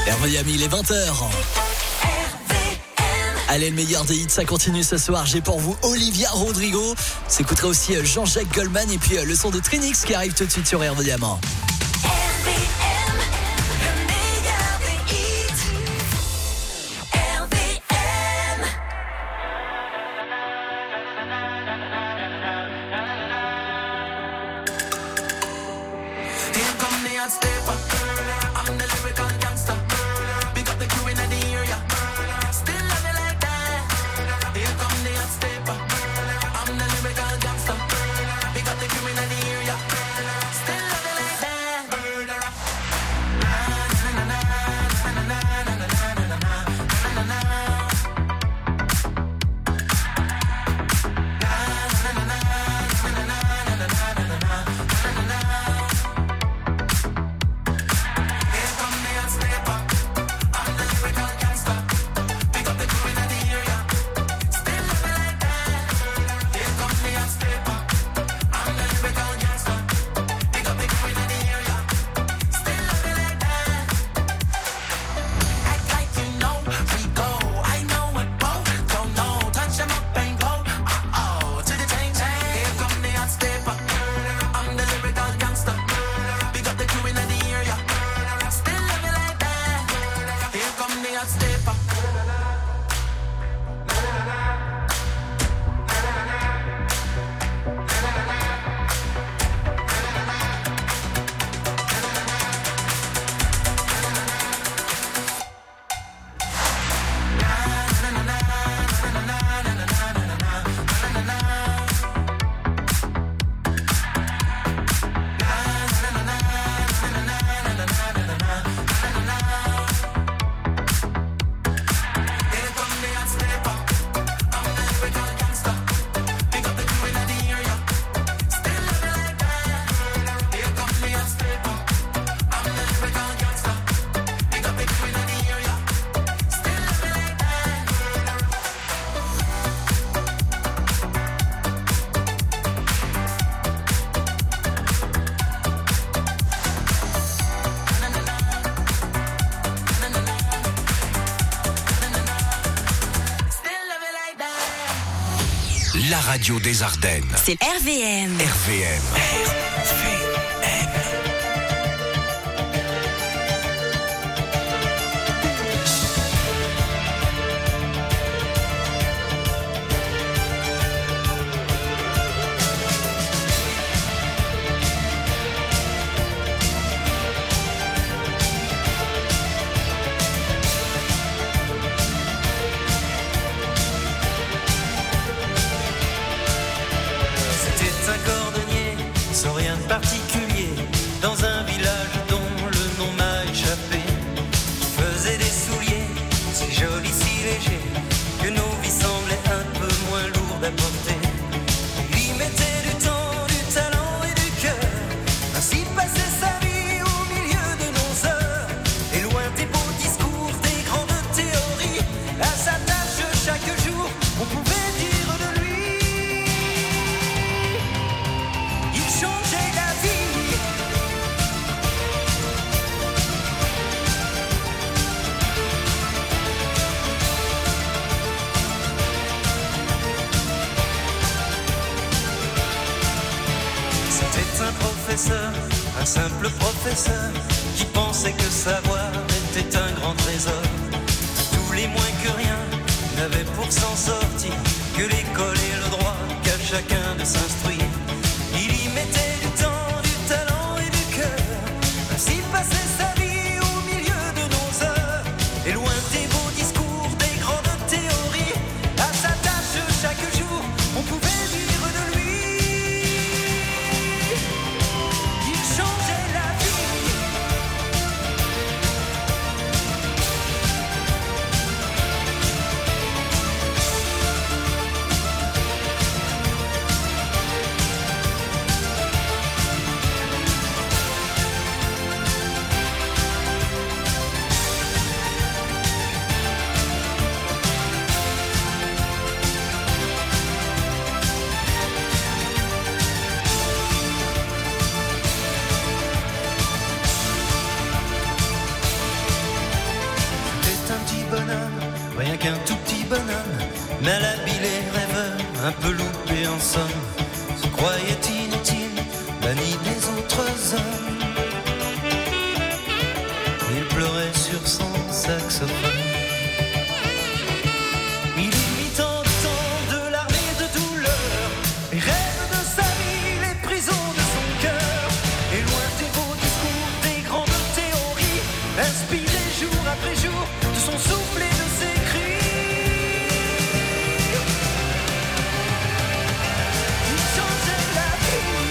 Miami, il est 20h. Allez, le meilleur des hits, ça continue ce soir. J'ai pour vous Olivia Rodrigo. Vous écouterez aussi Jean-Jacques Goldman et puis le son de Trinix qui arrive tout de suite sur RVM. La radio des Ardennes. C'est RVM. RVM. Particulier dans un village dont le nom m'a échappé, qui faisait des souliers si jolis, si légers, que nos vies semblaient un peu moins lourdes à porter. Il y mettait du temps, du talent et du cœur, ainsi passait sa vie au milieu de nos heures, et loin des beaux discours, des grandes théories, à sa tâche chaque jour, on pouvait dire de lui. Il changeait la vie. C'était un professeur, un simple professeur, qui pensait que savoir était un grand trésor. Tous les moins que rien n'avaient pour s'en sortir que l'école et le droit qu'à chacun de s'instruire. Il y mettait du temps, du talent et du cœur, ainsi passait sa vie au milieu de nos heures, et loin des beaux discours, des grandes théories, à sa tâche chaque jour, on pouvait dire de lui. Il changeait la vie. bonhomme, rien qu'un tout petit bonhomme, mal habillé, rêveur, un peu loupé en somme, se croyait inutile, banni des autres hommes. Il pleurait sur son saxophone. Il imite en temps de larmes et de douleur, et rêve de sa vie, les prisons de son cœur. Et loin des beaux discours, des grandes théories, inspiré jour après jour de son souffle et de ses cris. Il changeait la vie.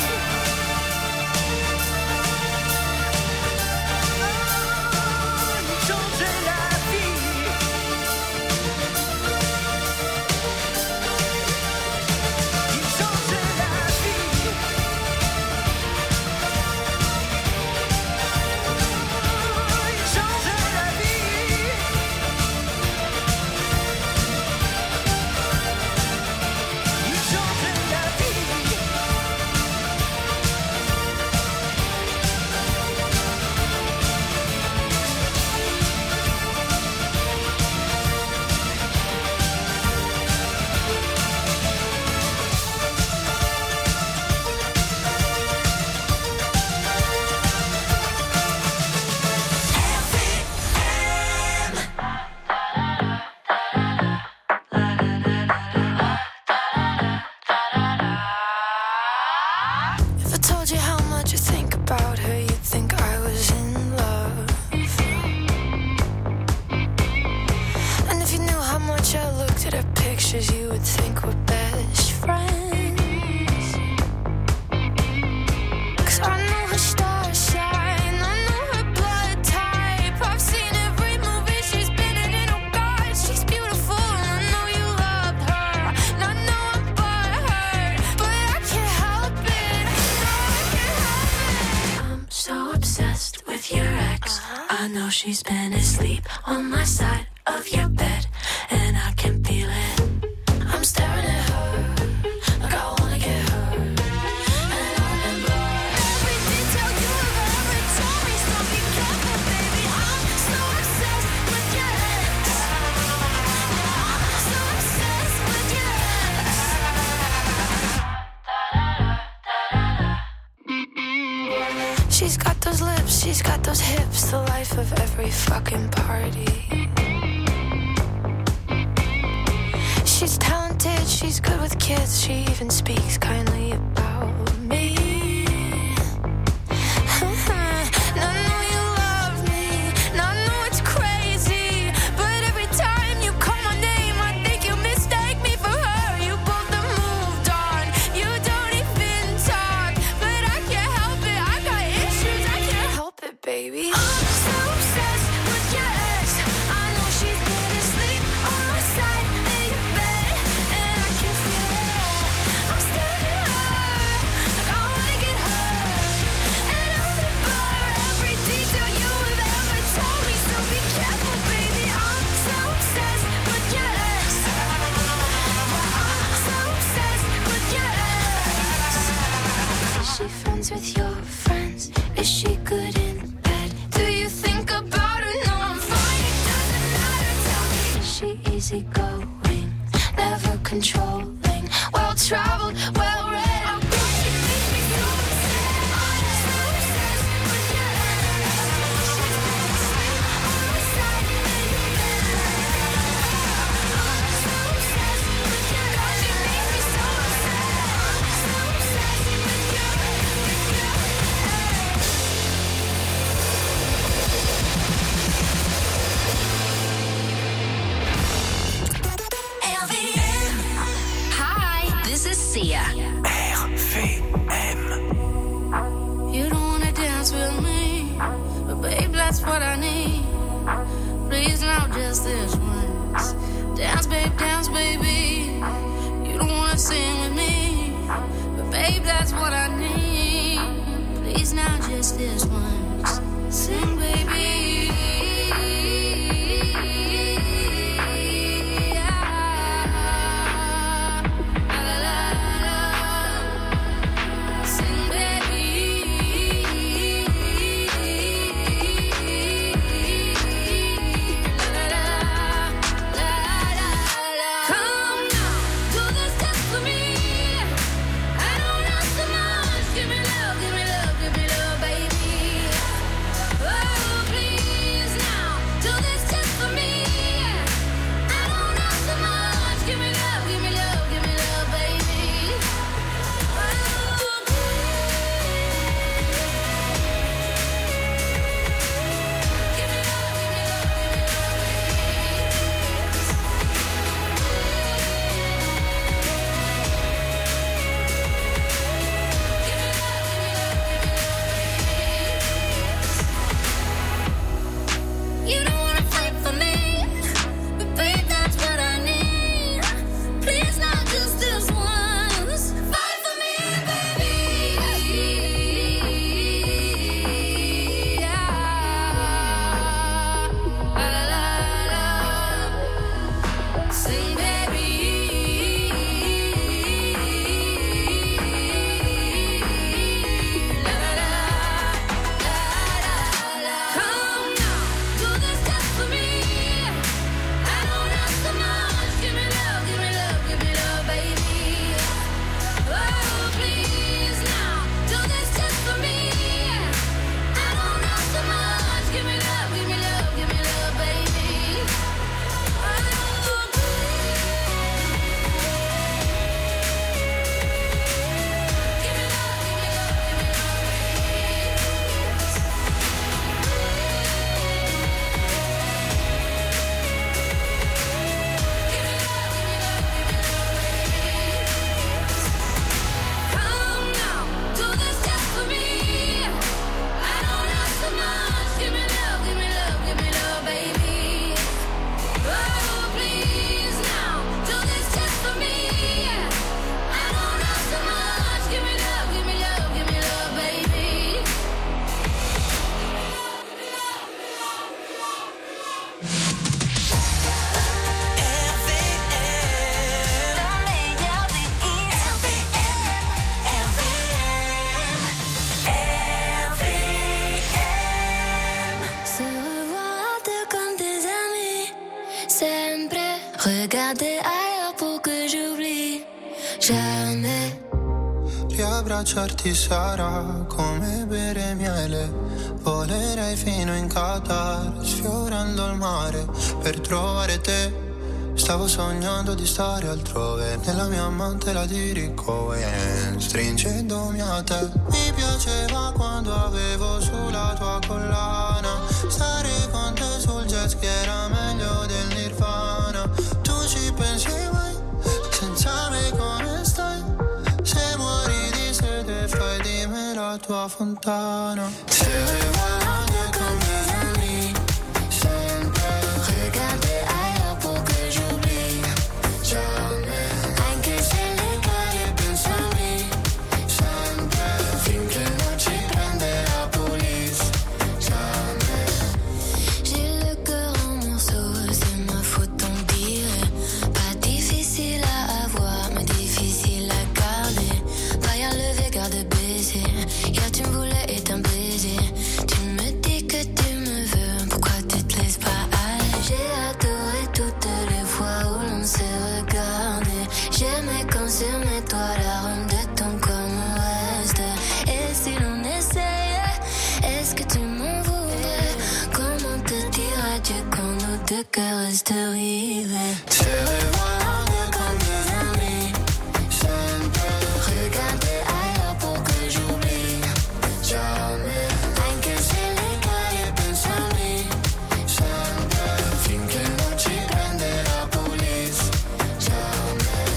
Il changeait la vie. Il changeait la vie. Il changeait la vie. Il changeait la vie. If I told you how much I think about her, you'd think I was in love. And if you knew how much I looked at her pictures, you would think we're best friends. 'Cause I know her star sign, I know her blood type. I've seen every movie she's been in, oh God, she's beautiful. And I know you love her, and I know I'm butthurt, but I can't help it. No, I can't help it. I'm so obsessed with your ex. I know she's been asleep on my side of your bed, and I can feel it. I'm staring at her like I wanna get her. And I remember every detail you have ever told me. So be careful, baby. I'm so obsessed with your ex. I'm so obsessed with your ex. She's got those lips, she's got those hips, the life of every fucking party. She's talented, she's good with kids, she even speaks kindly about me. And I know you love me, and I know it's crazy, but every time you call my name, I think you mistake me for her. You both have moved on, you don't even talk, but I can't help it, I got issues, I can't help it, baby. I'm so obsessed with your ex. I know she's been asleep on my side of your bed, and I can feel it. I'm staring at her like I wanna get her. And I remember every detail you have ever told me. So be careful, baby. I'm so obsessed with your ex. I'm so obsessed with your ex. Is she friends with your friends? Is she good in bed? Do you think about her? No, I'm fine. It doesn't matter. Tell me, is she easygoing, never controlling, well-traveled, well-read? How could she make me so upset? I'm so obsessed with your ex. She's been asleep on my side of your bed. I'm so obsessed with your ex. She makes me so upset. I'm so obsessed with your ex. Hi, this is Sia. RVM. You don't wanna dance with me, but babe, that's what I need. Please now, just this once. Dance, baby. You don't wanna sing with me, but babe, that's what I need. Please now, just this once. Sing, baby. Sing, baby. Regarder ailleurs pour que j'oublie jamais. Riabbracciarti sarà come bere miele. Volerei fino in Qatar, sfiorando il mare per trovare te. Stavo sognando di stare altrove, nella mia amante la dirigo stringendomi a te. Mi piaceva quando avevo sulla tua collana, stare con te sul jet ski era meglio del Nirvana. Tu ci pensi mai, senza me come stai? Se muori di sete fai di me la tua fontana. Se vado con mes amis, sempre regarder ailleurs pour que j'oublie jamais. Anche se le carie pensami, sempre finché non ci prende la police, jamais. J'ai le cœur en morceaux, c'est ma faute on dirait. Pas difficile à avoir, mais difficile à garder. Paille levé, garde baiser. Hier tu me voulais et un baiser. Tu me dis que tu me veux, pourquoi tu te laisses pas aller? J'ai adoré toutes les fois où l'on s'est regardé. J'aimais quand sur mes doigts l'arôme de ton corps me reste. Et si l'on essayait, est-ce que tu m'en voudrais? Comment te dire adieu quand nos deux cœurs restent rivés? Se regarder comme des amis, sempre regarder ailleurs pour que j'oublie jamais. Anche se le carie pensami, sempre finché non ci prende la police, jamais.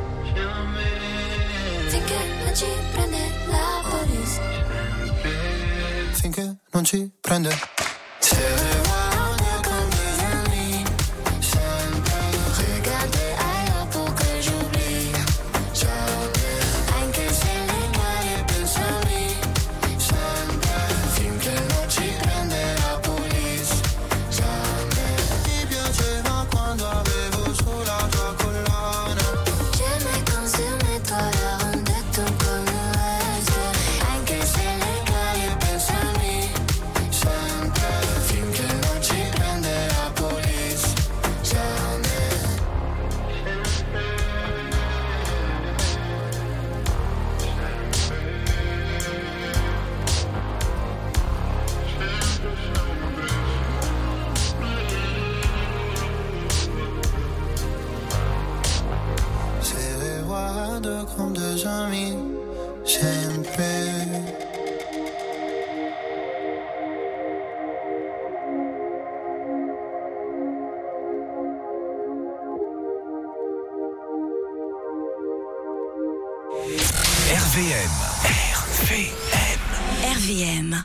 Finché non ci prende la police, finché non ci prende. Se regarder comme des amis, sempre regarder ailleurs pour que j'oublie jamais. Anche se le carie pensami, sempre finché non ci prende la police, jamais. Ti piaceva quando avevo sulla tua collana, j'aimais quand sur mes doigts l'arôme de ton corps me reste. Anche se le carie pensami, sempre finché non ci prende la police, jamais. Se guardo comme des amis, sempre. RVM. RVM.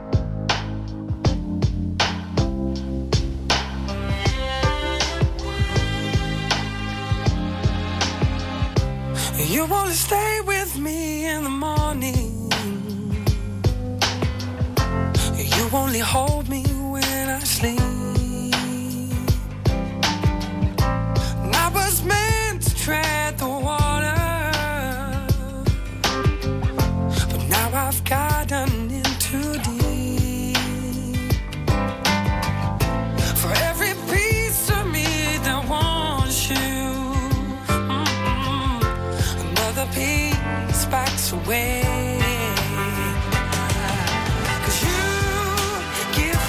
You wanna stay with me in the morning. You only hold me when I sleep. And I was meant to tread the water, but now I've gotten in too deep. For every piece of me that wants you, another piece backs away. 'Cause you give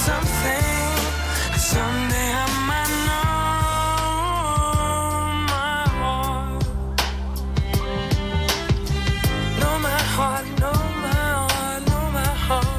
something. Someday I might know my heart. Know my heart, know my heart, know my heart.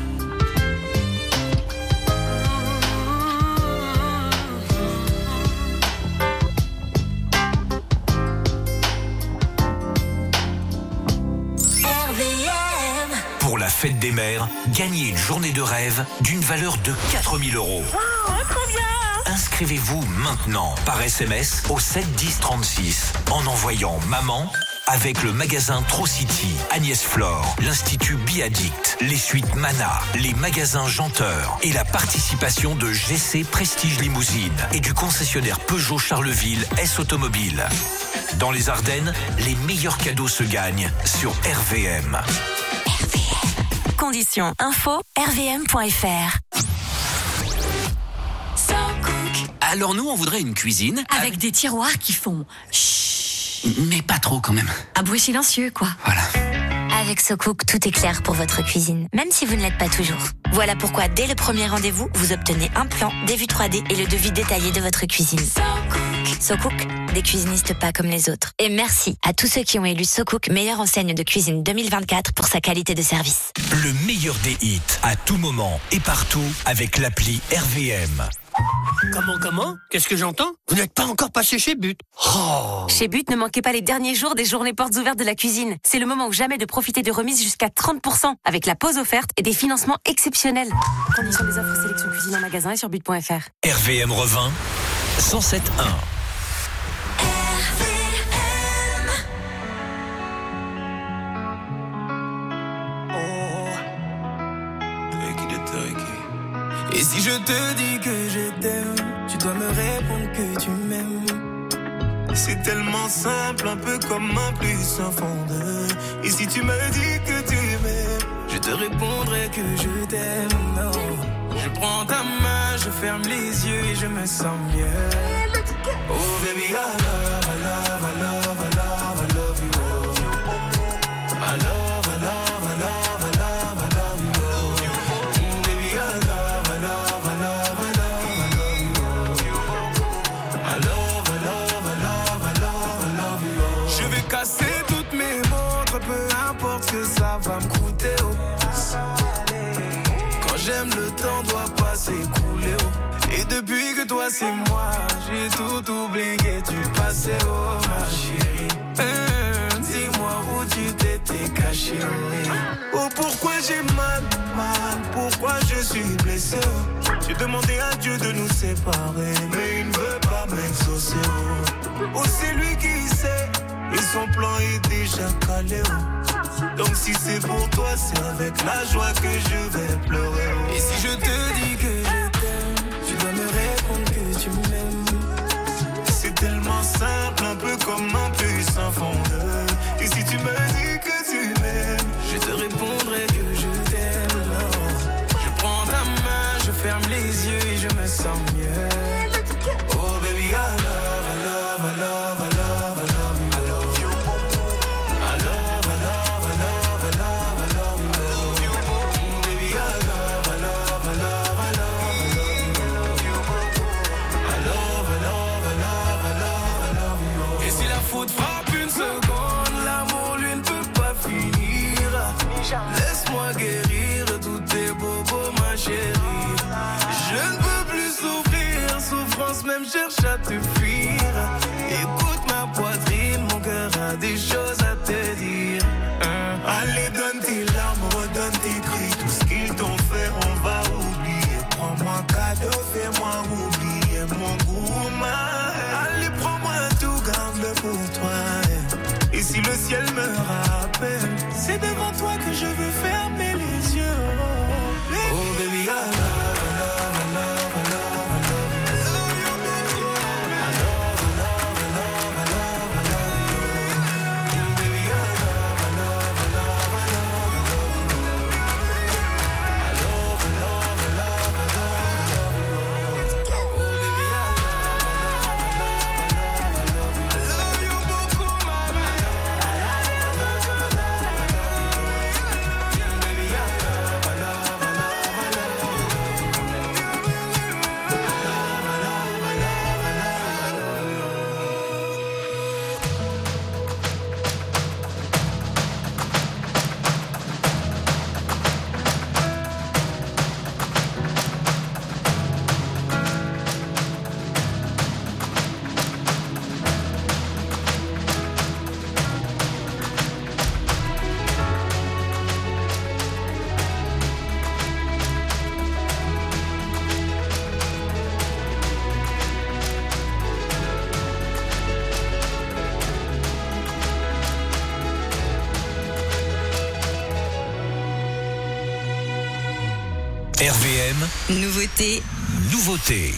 Pour la fête des mères, gagnez une journée de rêve d'une valeur de 4 000 €. Wow, trop bien! Inscrivez-vous maintenant par SMS au 7 10 36 en envoyant maman avec le magasin Trocity, Agnès Flore, l'Institut Biaddict, les suites Mana, les magasins Janteur et la participation de GC Prestige Limousine et du concessionnaire Peugeot Charleville S Automobile. Dans les Ardennes, les meilleurs cadeaux se gagnent sur RVM. Conditions info rvm.fr. Alors nous, on voudrait une cuisine Avec des tiroirs qui font chut, mais pas trop quand même. un bruit silencieux, quoi. Voilà. Avec SoCook, tout est clair pour votre cuisine, même si vous ne l'êtes pas toujours. Voilà pourquoi, dès le premier rendez-vous, vous obtenez un plan, des vues 3D et le devis détaillé de votre cuisine. SoCook, des cuisinistes pas comme les autres. Et merci à tous ceux qui ont élu SoCook meilleure enseigne de cuisine 2024 pour sa qualité de service. Le meilleur des hits à tout moment et partout avec l'appli RVM. Comment? Qu'est-ce que j'entends? Vous n'êtes pas encore passé chez But. Oh. Chez But, ne manquez pas les derniers jours des journées portes ouvertes de la cuisine. C'est le moment ou jamais de profiter de remises jusqu'à 30% avec la pause offerte et des financements exceptionnels. Conditions des offres sélection cuisine en magasin et sur but.fr. RVM revint 107.1. Et si je te dis que je t'aime, tu dois me répondre que tu m'aimes. C'est tellement simple, un peu comme un plus un fond de. Et si tu me dis que tu m'aimes, je te répondrai que je t'aime. Non. Je prends ta main, je ferme les yeux et je me sens mieux. Oh baby, I love, I love, I love, I love, I love you. I love, I love, I love, I love, I love you. Baby, I love, I love, I love, I love, I love you. I love, I love, I love, I love, I love you. Je vais casser toutes mes montres, peu importe ce que ça va me coûter. Quand j'aime, le temps doit pas s'écouler. Et depuis que toi c'est moi, j'ai tout oublié du passé, oh ma chérie. Dis-moi où tu t'étais caché, oh pourquoi j'ai mal, pourquoi je suis blessé, oh. J'ai demandé à Dieu de nous séparer, mais il ne veut pas m'exaucer, oh c'est lui qui sait, et son plan est déjà calé, oh. Donc si c'est pour toi, c'est avec la joie que je vais pleurer, oh. Et si je te dis que je t'aime, tu dois me répondre que tu m'aimes. C'est tellement simple, un peu comme un puissant fondeur. Et si tu me dis que tu m'aimes, je te répondrai que je t'aime. Non. Je prends ta main, je ferme les yeux et je me sens mieux. Oh baby, I love, I love, I love, I love, I love you. I love you. I love, I love, I love, I love, I love you. Baby, I love, I love, I love, I love, I love you. I love, I love, I love, I love, I love you. Et si la faute frappe une seconde, l'amour lui ne peut pas finir. Laisse-moi guérir tous tes bobos, ma chérie. Je ne peux plus souffrir, souffrance même cherche à te fuir. Écoute ma poitrine, mon cœur a des choses à te dire. Allez, donne tes larmes, redonne tes cris. Tout ce qu'ils t'ont fait, on va oublier. Prends-moi cadeau, fais-moi oublier mon gourmand. Allez, prends-moi tout, garde-le pour toi. Et si le ciel me rappelle, c'est devant toi que je veux fermer les yeux. Oh baby, I love, I love, I love, I love, I love you. I love, I love, I love, I love, I love you. Baby, I love, I love, I love, I love, I love you. I love, I love, I love, I love, I love you. Oh baby, I love, I love, I love, I love, I love you. I love you beaucoup, ma baby. I love, I love, I love, I love you. Baby, I PM. Nouveauté. Nouveauté.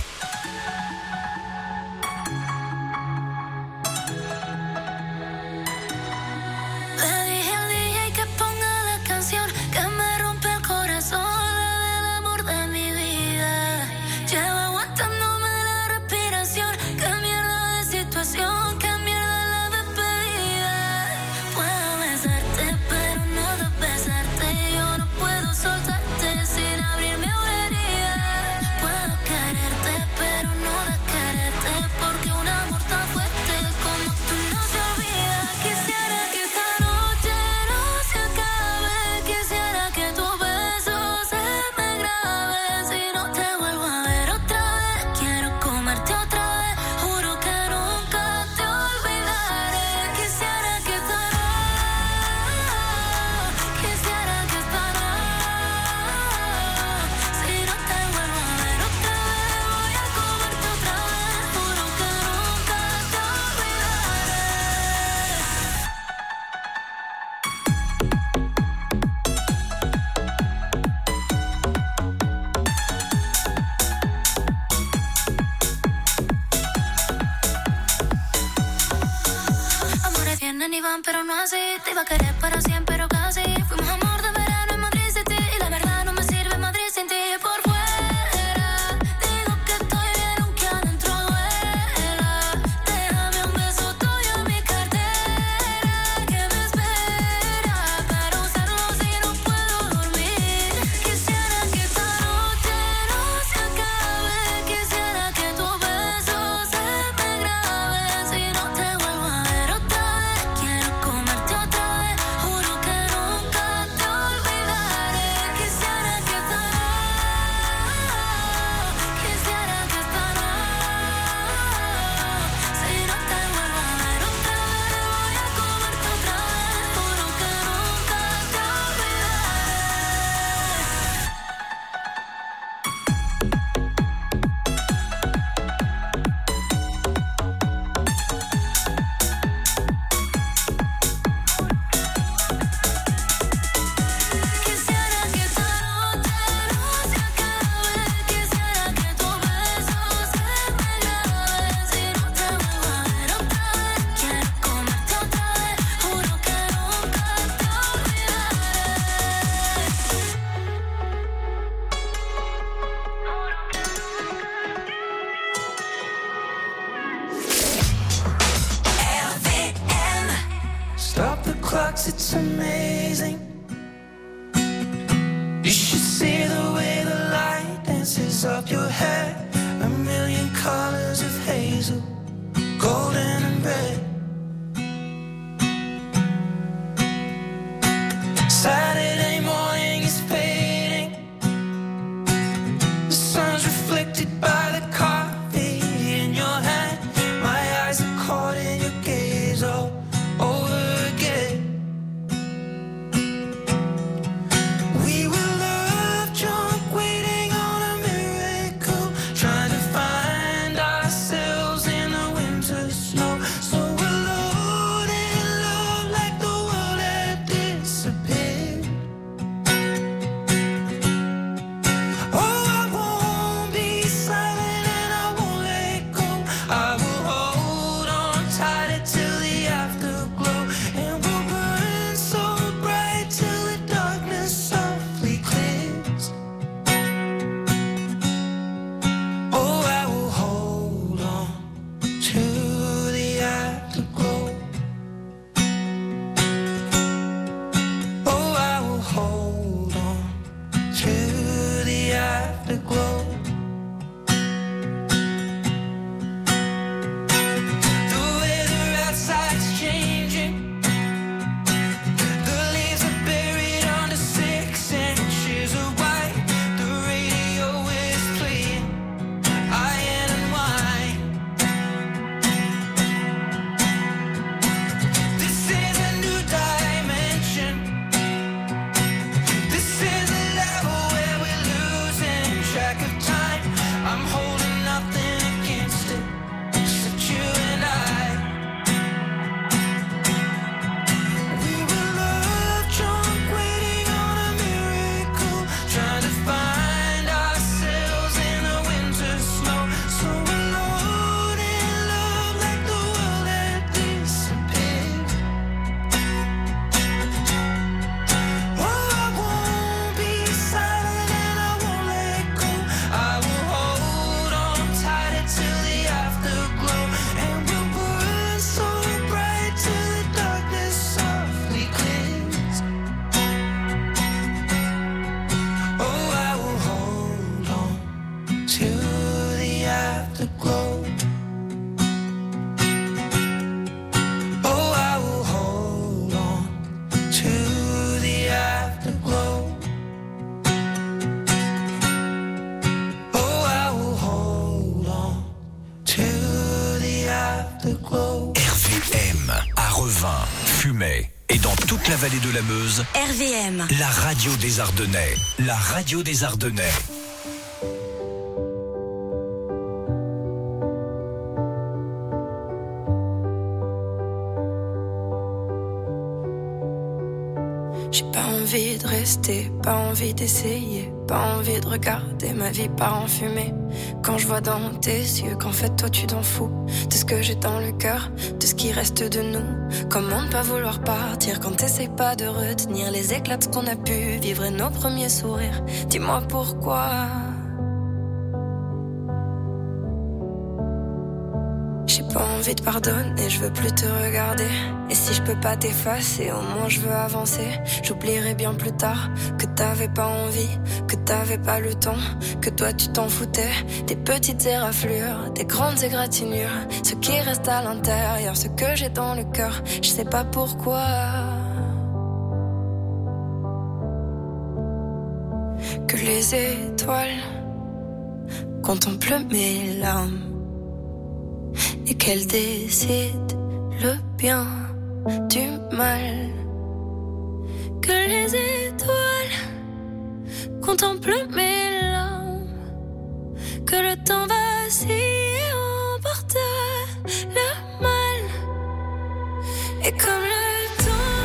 Pero no así, te iba a querer para siempre, pero casi. Fuimos amor de verano en Madrid City y la verdad no me sirve Madrid sin ti. Por fuera digo que estoy bien aunque adentro duela. Déjame un beso tuyo en mi cartera que me espera para usarlo si no puedo dormir. Quisiera que esta noche no se acabe. Quisiera que tu beso se me grabe. Si no te vuelvo a ver otra vez, quiero comerte otra vez. Juro que nunca te olvidaré. Quisiera que esta si no te vuelvo a ver otra vez, voy a comerte otra vez. Juro que nunca te Quisiera que esta noche no se acabe. Quisiera que tu beso se me grabe. Si no te vuelvo a ver otra vez, quiero comerte otra vez. Juro que nunca te Stop the clocks, it's amazing. You should see the way the light dances up your hair. A million colors of hazel, golden and red. Saturday morning is fading. The sun's reflected by the coffee in your hand. My eyes are caught in your gaze all over again. We were love drunk, waiting on a miracle. till the afterglow. And we'll burn so bright till the darkness softly clings. Oh, I will hold on to the afterglow. Oh, I will hold on to the afterglow. Oh, I will hold on to the afterglow. RVM, à Revin, Fumay et dans toute la vallée de la Meuse, RVM. la radio des Ardennais. La radio des Ardennais. J'ai pas envie de rester, pas envie d'essayer, pas envie de regarder ma vie part en fumée. Quand je vois dans tes yeux qu'en fait toi tu t'en fous de ce que j'ai dans le cœur, de ce qui reste de nous. Comment ne pas vouloir partir quand t'essayes pas de retenir les éclats de ce qu'on a pu vivre et nos premiers sourires. Dis-moi pourquoi. J'ai pas envie de pardonner, je veux plus te regarder. Et si je peux pas t'effacer, au moins je veux avancer. J'oublierai bien plus tard que t'avais pas envie, que t'avais pas le temps, que toi tu t'en foutais. Des petites éraflures, des grandes égratignures, ce qui reste à l'intérieur, ce que j'ai dans le cœur, je sais pas pourquoi. Que les étoiles contemplent mes larmes et qu'elle décide le bien du mal. Que les étoiles contemplent mes larmes, que le temps vacille et emporte le mal. Et comme le temps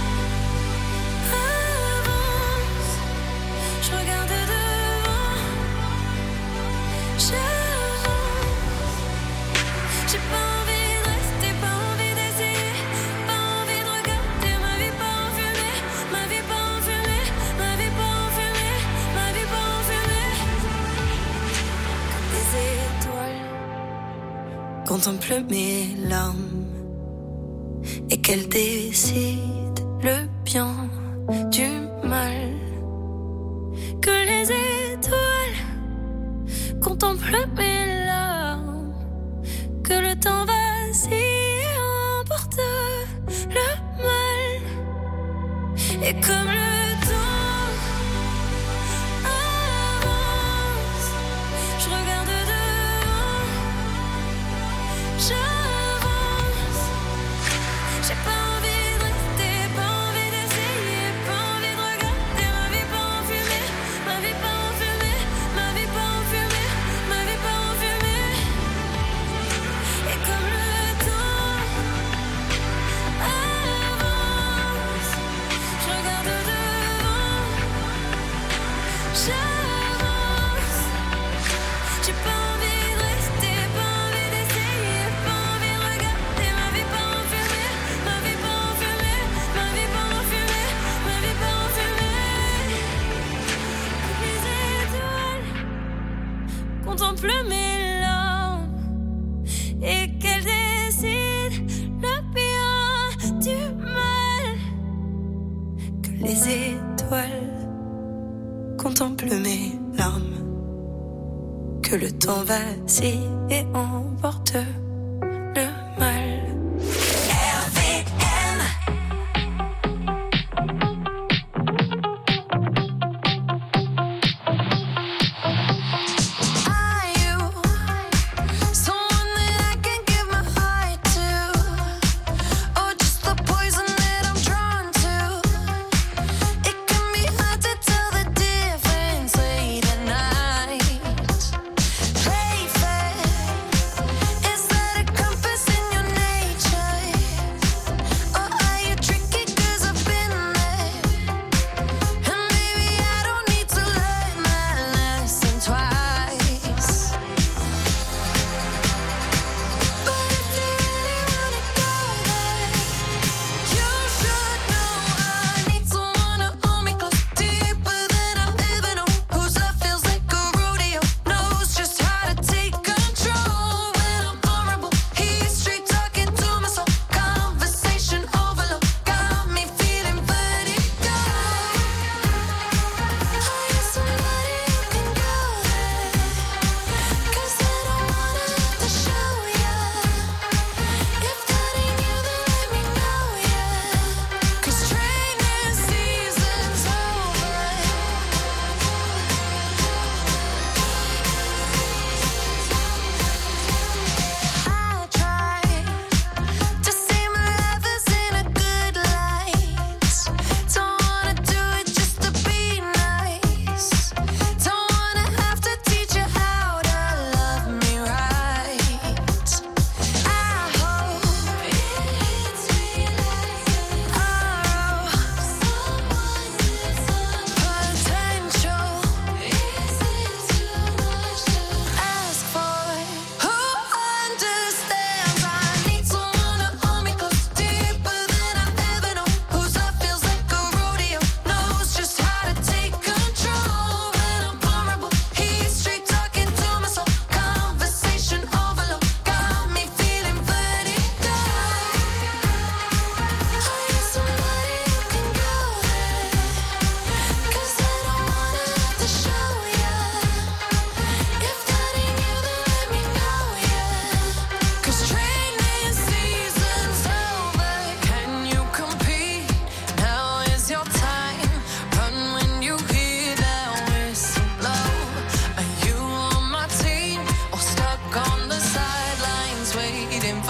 avance, je regarde devant, j'ai pas envie de rester, pas envie d'essayer, pas envie de regarder ma vie pas en fumée, ma vie pas en fumée, ma vie pas en fumée, ma vie pas en fumée. Comme les étoiles contemplent mes larmes et qu'elles décident le bien du mal. Que les étoiles contemplent mes larmes, que le temps vacille et emporte le mal. Et comme le temps avance, je regarde devant, j'avance. J'ai pas envie de rester, pas envie d'essayer, pas envie de regarder ma vie pas en fumée, ma vie pas en fumée, ma vie pas en fumée, ma vie pas en fumée. Et comme le temps avance, je regarde devant, j'avance. J'ai pas envie de rester, pas envie d'essayer, pas envie de regarder ma vie pas en fumée, ma vie pas en fumée, ma vie pas en fumée, ma vie pas en fumée. Les étoiles contemplent mes larmes et qu'elles décident le bien du mal. Que les étoiles contemplent mes larmes, que le temps vacille et emporte le mal. RVM. Are you someone that I can give my heart to, or just the poison that I'm drawn to? It can be hard to tell the difference late at night. Play fair, is that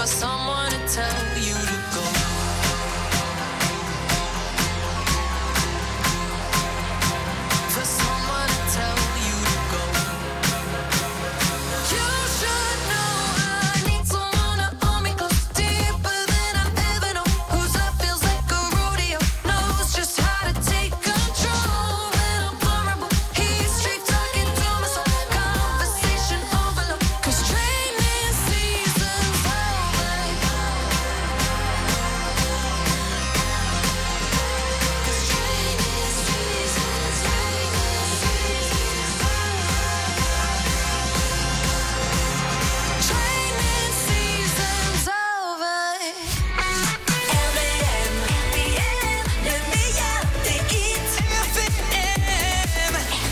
someone to tell you to go. For someone to tell you to go. You should know I need someone to hold me close, deeper than I've ever known. Whose love feels like a rodeo, knows just how to take control. When I'm vulnerable, he's straight talking to my soul. Conversation overload, 'cause training season's over. 'Cause training season's over. LVM, le meilleur des hits. LVM.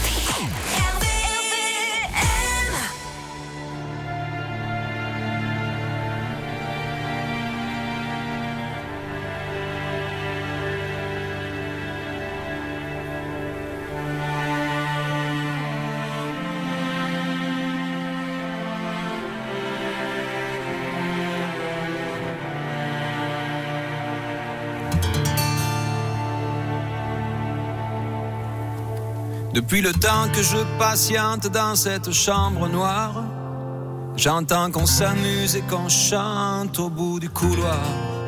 Depuis le temps que je patiente dans cette chambre noire, j'entends qu'on s'amuse et qu'on chante au bout du couloir.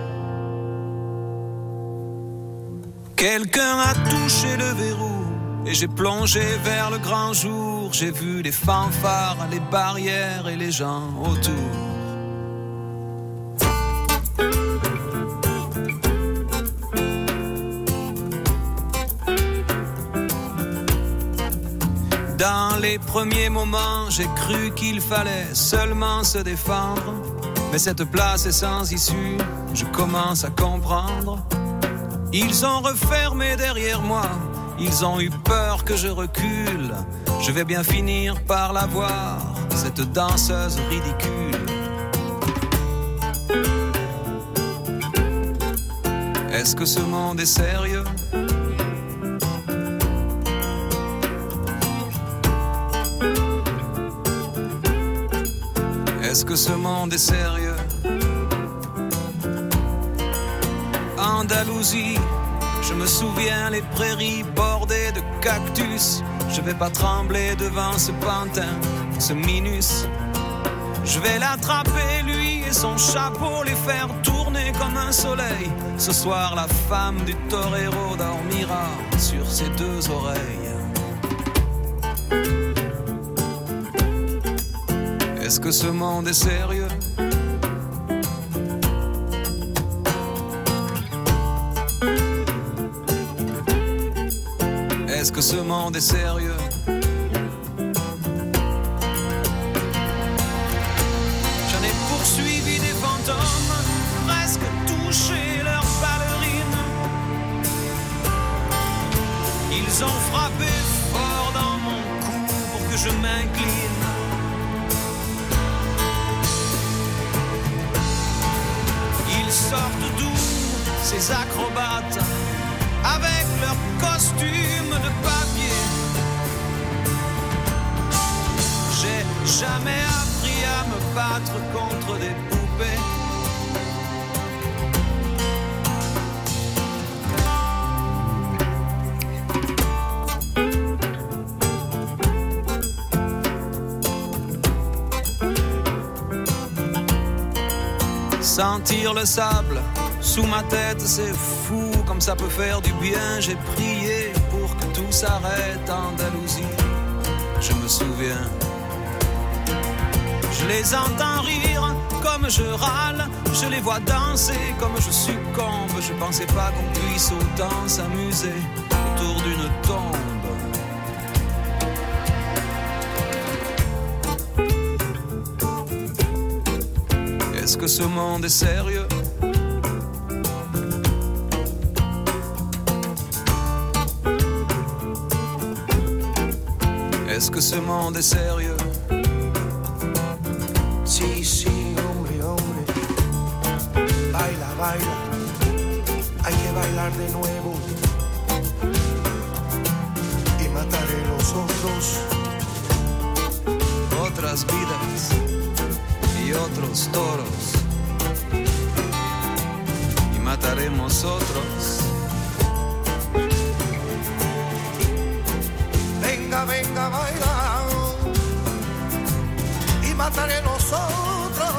Quelqu'un a touché le verrou et j'ai plongé vers le grand jour. J'ai vu les fanfares, les barrières et les gens autour. Dans les premiers moments, j'ai cru qu'il fallait seulement se défendre. Mais cette place est sans issue, je commence à comprendre. Ils ont refermé derrière moi, ils ont eu peur que je recule. Je vais bien finir par la voir, cette danseuse ridicule. Est-ce que ce monde est sérieux ? Est-ce que ce monde est sérieux? Andalousie, je me souviens les prairies bordées de cactus. Je vais pas trembler devant ce pantin, ce minus. Je vais l'attraper lui et son chapeau, les faire tourner comme un soleil. Ce soir la femme du torero dormira sur ses deux oreilles. Est-ce que ce monde est sérieux? Est-ce que ce monde est sérieux? J'en ai poursuivi des fantômes, presque touché leurs ballerines. Ils ont frappé fort dans mon cou pour que je m'incline. Ils sortent d'où, ces acrobates, avec leurs costumes de papier. J'ai jamais appris à me battre contre des poupées. Sentir le sable sous ma tête, c'est fou comme ça peut faire du bien. J'ai prié pour que tout s'arrête, Andalousie, je me souviens. Je les entends rire comme je râle, je les vois danser comme je succombe. Je pensais pas qu'on puisse autant s'amuser autour d'une tombe. Est-ce que ce monde est sérieux? Est-ce que ce monde est sérieux? Sí, sí, hombre, hombre. Baila, baila. Hay que bailar de nuevo. Y mataré los otros. Otras vidas y otros toros. mataremos otros. Venga, venga, baila y mataré nosotros.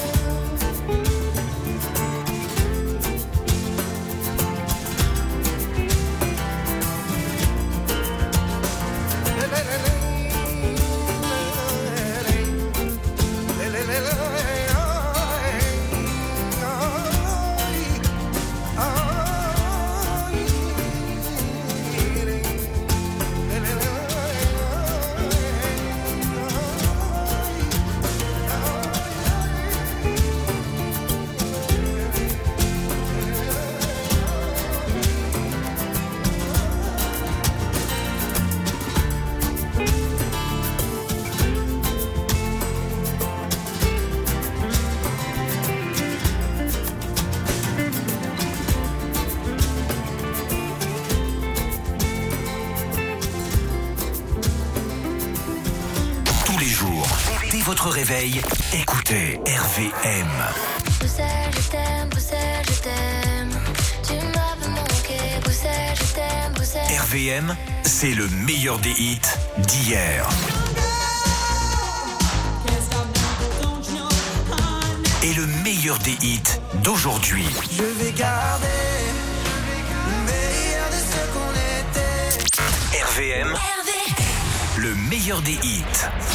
Votre réveil, écoutez RVM. Bruxelles, je t'aime, Bruxelles, je t'aime. Tu m'avais manqué, Bruxelles, je t'aime, Bruxelles. RVM, c'est le meilleur des hits d'hier. Et le meilleur des hits d'aujourd'hui. Je vais garder le meilleur de ce qu'on était. RVM, le meilleur des hits.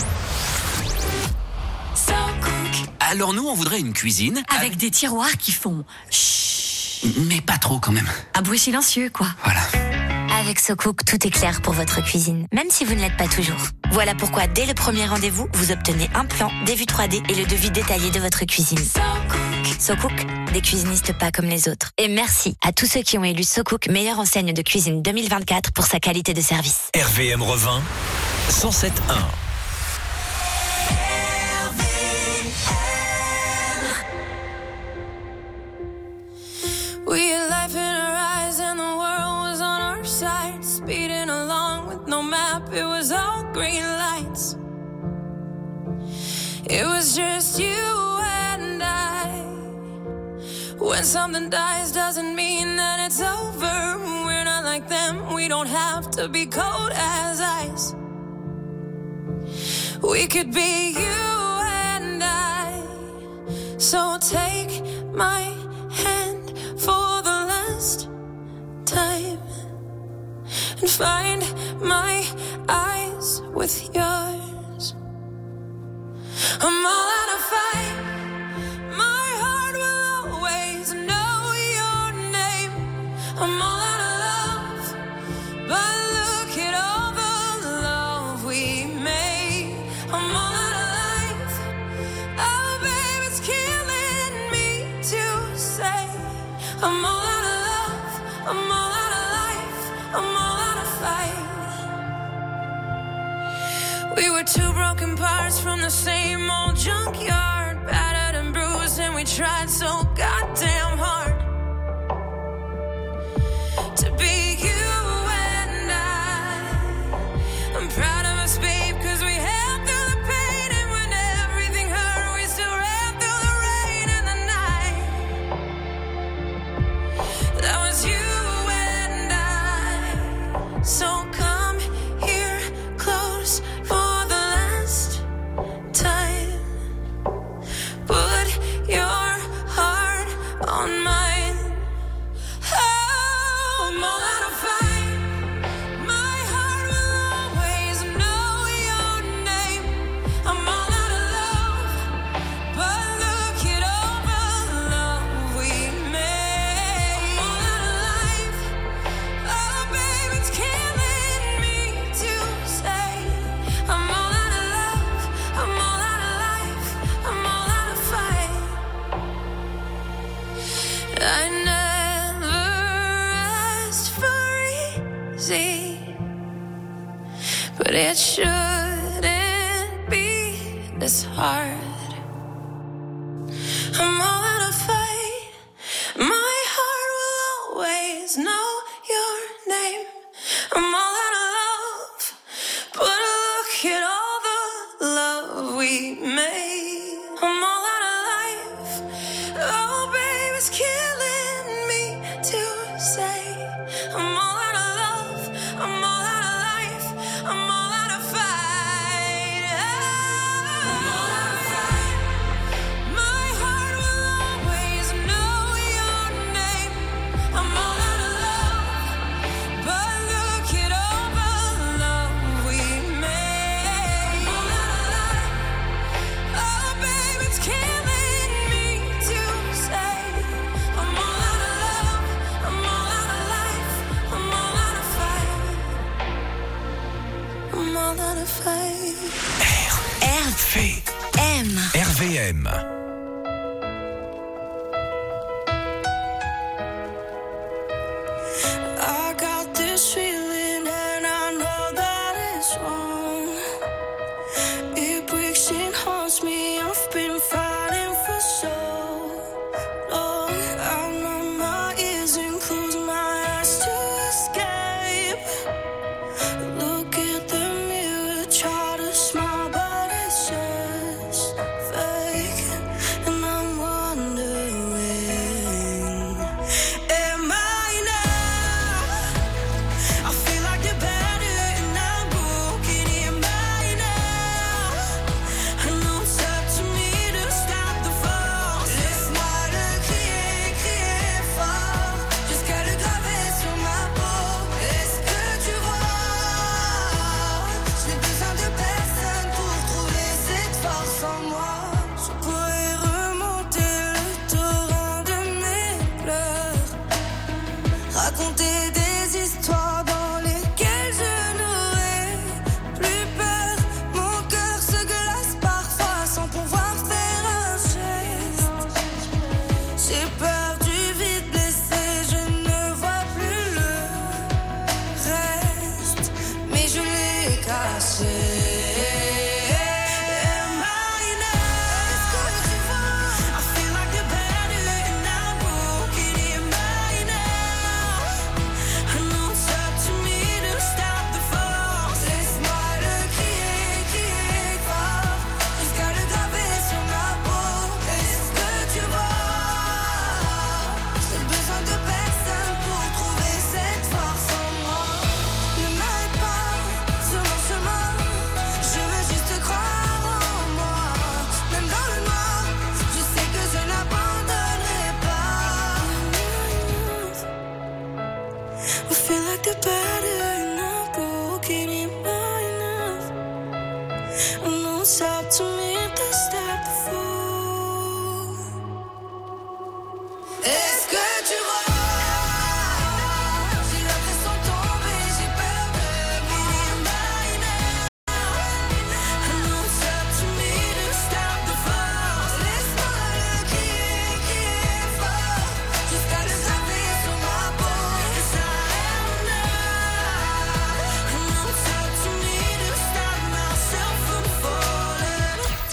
Alors nous, on voudrait une cuisine avec des tiroirs qui font chut. Mais pas trop quand même. Un bruit silencieux, quoi. Voilà. Avec SoCook, tout est clair pour votre cuisine, même si vous ne l'êtes pas toujours. Voilà pourquoi, dès le premier rendez-vous, vous obtenez un plan, des vues 3D et le devis détaillé de votre cuisine. SoCook, des cuisinistes pas comme les autres. Et merci à tous ceux qui ont élu SoCook meilleure enseigne de cuisine 2024 pour sa qualité de service. RVM revint 107.1. We had life in our eyes and the world was on our side. Speeding along with no map, it was all green lights. It was just you and I. When something dies doesn't mean that it's over. We're not like them, we don't have to be cold as ice. We could be you and I. So take my hand for the last time and find my eyes with yours. I'm all out of fight. My heart will always know your name. I'm all out of love, but look at all the love we made. I'm all out of life. Oh, babe, it's killing me to say I'm all out of love, I'm all out of life, I'm all out of fight. We were two broken parts from the same old junkyard, battered and bruised, and we tried so goddamn hard to be you and I'm proud of us, babe, cause we held through the pain, and when everything hurt, we still ran through the rain and the night. That was you and I. So come here close for the last time. Put your heart on mine. Oh, I'm all out of fight. My heart will always know your name. I'm all out of love, but look at all the love we made. I'm all out of life. Oh, babe, it's killing me to say I'm all out of love, I'm all out of life, I'm all out of fight. I never asked for easy, but it shouldn't be this hard. I'm all out of fight. My heart will always know your name. I'm all out of love, but look at all the love we made. I'm all out of life. Oh, babe, it's killing me Fée. M. RVM. I got this feeling and I know that it's wrong. It breaks and haunts me. I've been fighting for so long. I numb my ears and close my eyes to escape. Look at the mirror, try to smile, but it's just fake. And I'm wondering, am I enough? I feel like the better and I'm broken. Am I enough? I know it's up to me to stop the fall. Laisse-moi le crier, crier fort, jusqu'à le graver sur ma peau. Est-ce que tu vois? Je n'ai besoin de personne pour trouver cette force en moi. Je pourrais remonter le torrent de mes pleurs, raconter des histoires dans lesquelles je n'aurais plus peur. Mon cœur se glace parfois sans pouvoir faire un geste. J'ai peur du vide blessé, je ne vois plus le reste, mais je l'ai caché. Am I enough? Est-ce que tu vois? I feel like the better and I'm broken. Am I enough? I know it's up to me to stop the force. Laisse-moi le crier, crier fort, jusqu'à le graver sur ma peau. Est-ce que tu vois? J'ai besoin de personne pour trouver cette force en moi. Ne m'arrête pas sur mon chemin, je veux juste croire en moi. Même dans le noir, je sais que je n'abandonnerai pas. I feel like the better and I'm broken. Am I enough? I know it's up to me to stop the fall. Est-ce que tu vois? J'ai l'impression de tomber, j'ai peur de mourir. Am I enough? I know it's up to me to stop the force. Laisse-moi le crier, crier fort, jusqu'à le graver sur ma peau. Yes, I am enough. I know it's up to me to stop myself from falling.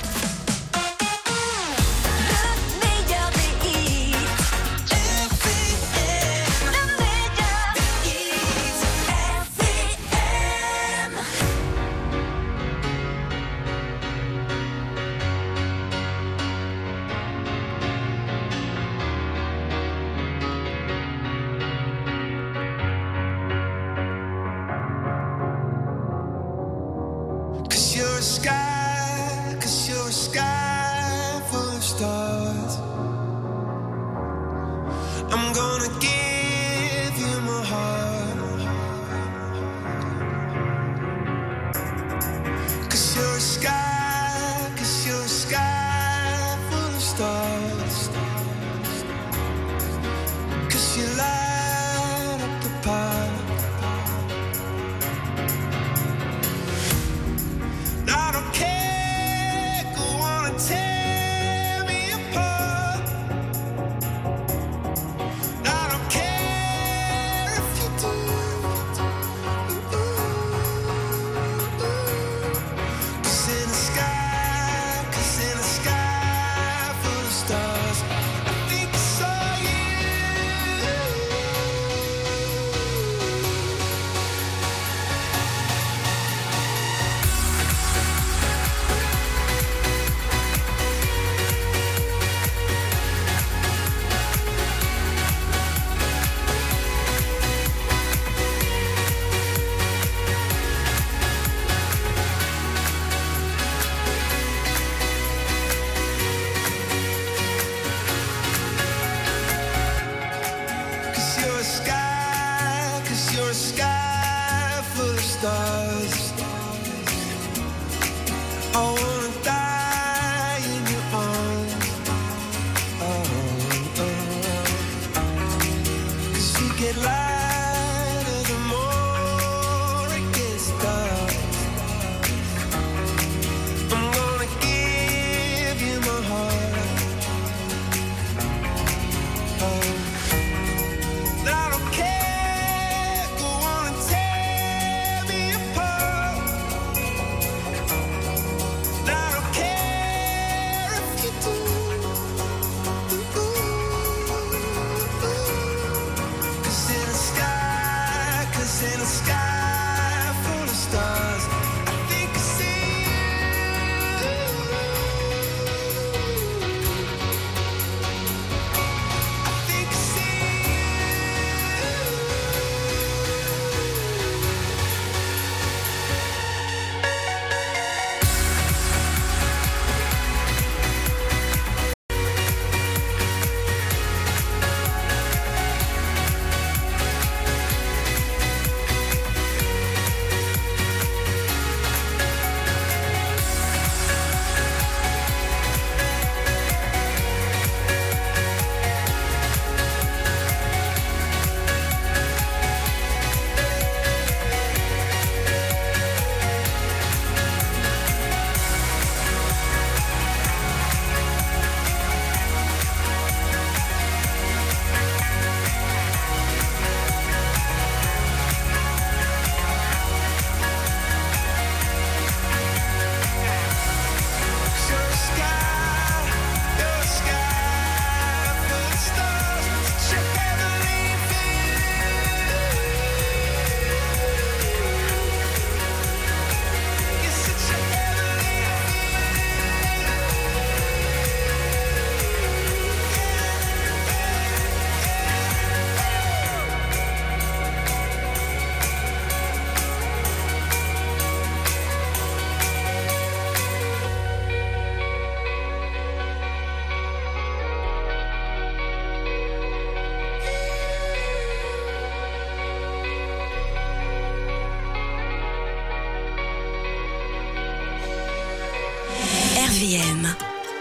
RVM.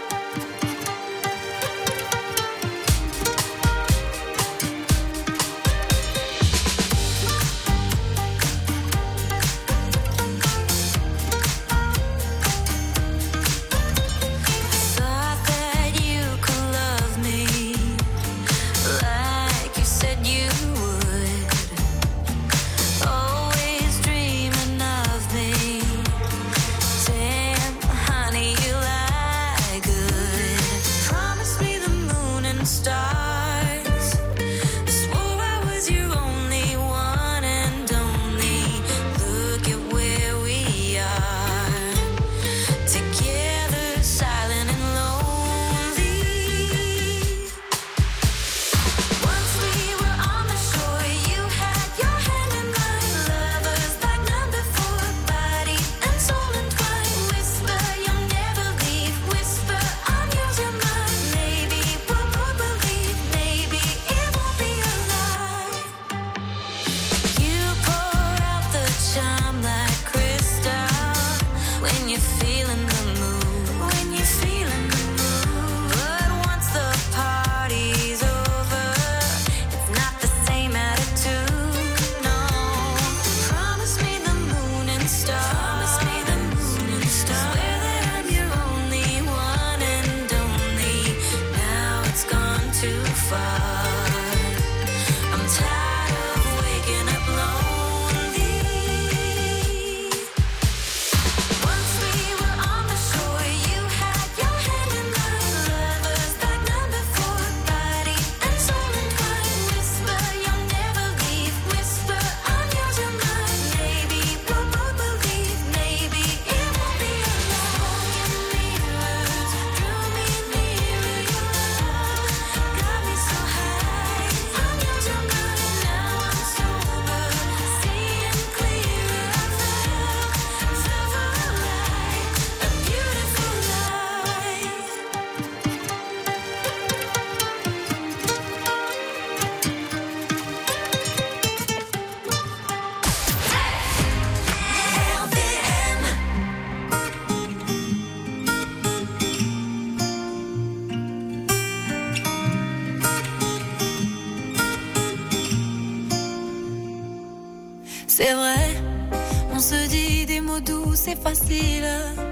C'est vrai, on se dit des mots doux, c'est facile.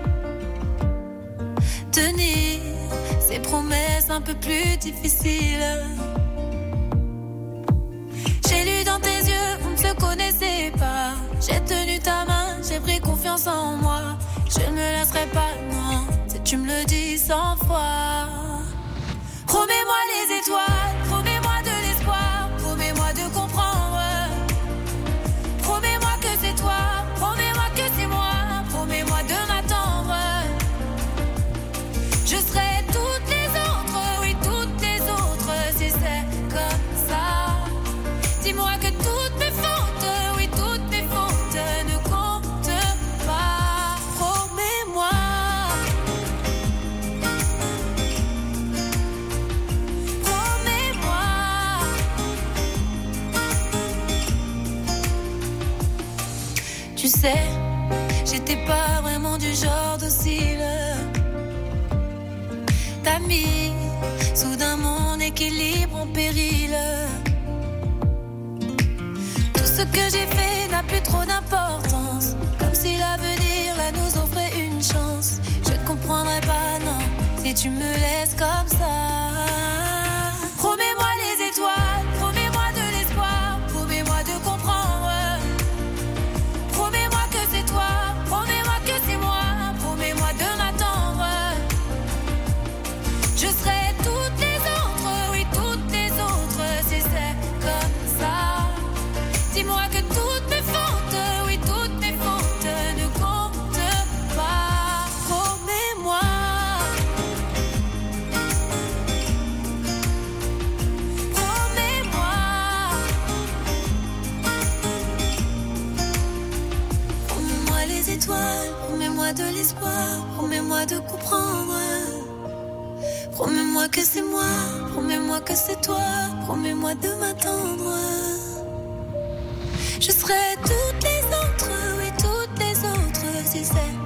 Tenir ces promesses un peu plus difficiles. J'ai lu dans tes yeux, on ne se connaissait pas. J'ai tenu ta main, j'ai pris confiance en moi. Je ne me laisserai pas, non, si tu me le dis 100 fois. Promets-moi les étoiles, promets-moi de l'espoir, promets-moi de comprendre. Promets-moi que c'est toi, promets-moi que c'est moi, promets-moi de m'attendre. Je serai toutes les autres, oui toutes les autres, si c'est comme ça. Dis-moi que toutes mes fautes, oui toutes mes fautes ne comptent pas. Promets-moi. Promets-moi. Tu sais, j'étais pas vraiment du genre docile. T'as mis soudain mon équilibre en péril. Tout ce que j'ai fait n'a plus trop d'importance. Comme si l'avenir là nous offrait une chance. Je ne comprendrai pas, non, si tu me laisses comme ça. Promets-moi les étoiles, promets-moi de l'espoir, promets-moi de comprendre. Promets-moi que c'est toi, promets-moi que c'est moi, promets-moi de m'attendre. Je serai toutes les autres, oui toutes les autres, si c'est comme ça. Dis-moi que toutes mes fautes, oui toutes mes fautes ne comptent pas. Promets-moi. Promets-moi. Promets-moi les étoiles, promets-moi de l'espoir, promets-moi de comprendre. Promets-moi que c'est moi, promets-moi que c'est toi, promets-moi de m'attendre. Je serai toutes les autres, oui toutes les autres, si c'est